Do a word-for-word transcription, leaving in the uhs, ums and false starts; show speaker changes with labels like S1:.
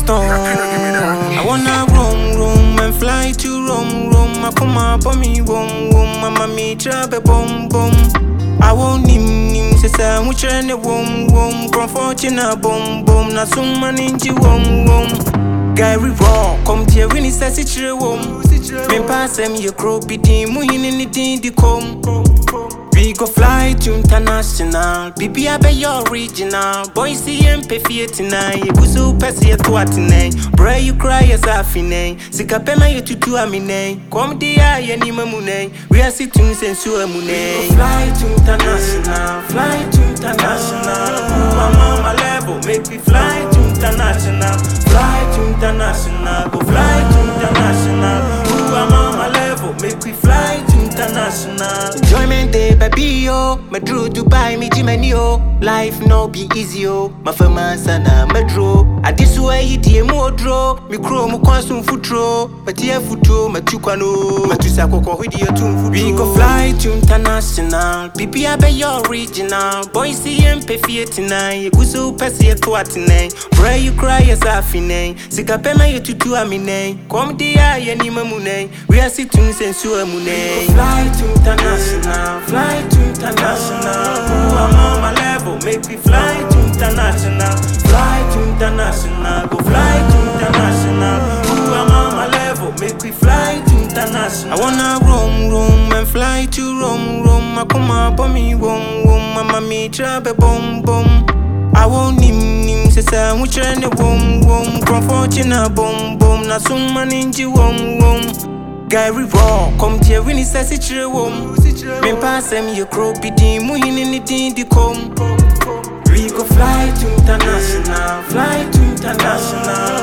S1: Boston. I wanna roam, roam and fly to Rome, Rome. I come up on me, wom, wom. Mama me trouble, boom, boom. I won't nim, nim, say, I'm which and a wom, wom. Comforting a boom, boom. Na some man in you, wom, wom. Gary Raw, come to your winning sassy wom. Me pass them your crow, be dim, win anything the come. We go fly to international. Baby, I be your original. Boy, see M P tonight. You so pass it to at name. Bray, you cry as a fine. Sika pema you to do a mine. Come the eye and imamune. We are sitting and so a mune. Fly to international. Fly to international. My mama level. Make me fly to international. Fly to international. Go fly to international. My mama level. Make me fly to international. Enjoyment day, baby, yo. Me drew Dubai, me Jimmy, yo. Life no be easy, yo. My firma sana, me draw. I this way, he dear more draw. Me crow, mo consum futuro. But here futuro, me tukano. Me tusa koko, with your tune. We go fly to international. Baby, I be your original. Boy, see M P tonight. You go so pass it to at name. Bray, you cry as a fine. Sika pema you to do a mine. Come the eye and imamune. We are sitting and so a mune. Fly to international, fly to international. My mama level, make me fly to international, fly to international, go fly to international. My mama level, make me fly to international. I wanna roam, roam and fly to Rome, Rome. I come up on me, wom, wom. Mama me trouble, boom, boom. I won't nim, nim, say, I'm which and a wom, wom. Comforting a boom, boom. Na some man in you, wom, wom. Gary Raw, come to your winning sassy wom. Me pass them your crow, be dim, win anything the come. We go fly to international, fly to international.